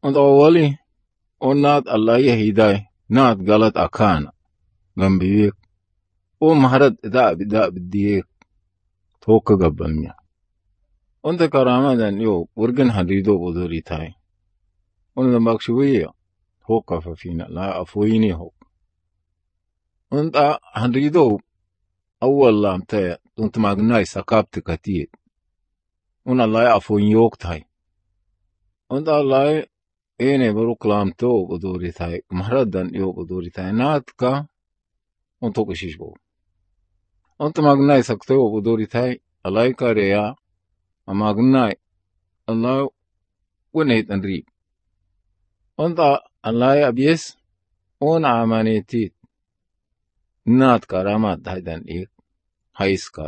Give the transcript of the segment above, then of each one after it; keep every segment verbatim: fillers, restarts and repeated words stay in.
Und awali, on naat Allah yahiday, naat galat akana, gambiyek, o maharat da bida bidiyek, toka gabalnya. On ta karamadan yo, urgan hadido uduri tay. On da makshuwiya, toka fafina, la afuini ho. On ta hadido, awal lam tay, tunt magnay sakabti katiyet. On Allah afuin yok tay. On ta Allah ene baruk lam to uduri tay, maharadan yo uduri tay, naat ka, on toka shishbo. On ta magnay sakto uduri tay, Allah kareya, amagnay, Allah ونيت نريب. أنت الله أبيس أون عمانيتي نات كرامات هيدان إيه هايسكات.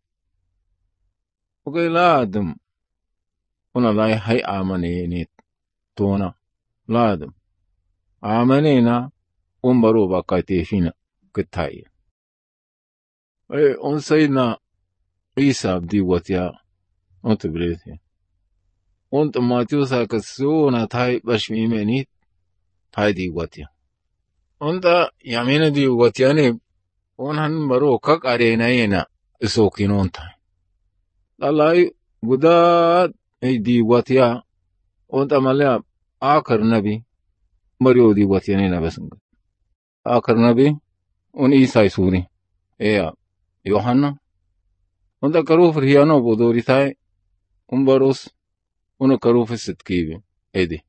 وقال لا دم أون الله هاي عمانينيت تونا لا دم عمانينا أون بروبا كايتيفينا كتاي. أي أون سيدنا عيسى بدي وتيا أنت بريتي. أنت ما تيوسا كسونا تاي بشمي منيت تاي دي واتيا. أنت يامين دي واتياني ونهن برو كك أريناينا سوكينون تاي. الله قداد اي دي واتيا أنت مليا آخر نبي مريو دي واتياني نبسنگ. آخر نبي ان إيساي سوري ايا يوحنا. أنت كروف ريانو بدوري تاي ان بروس uno karufe sitkibi edi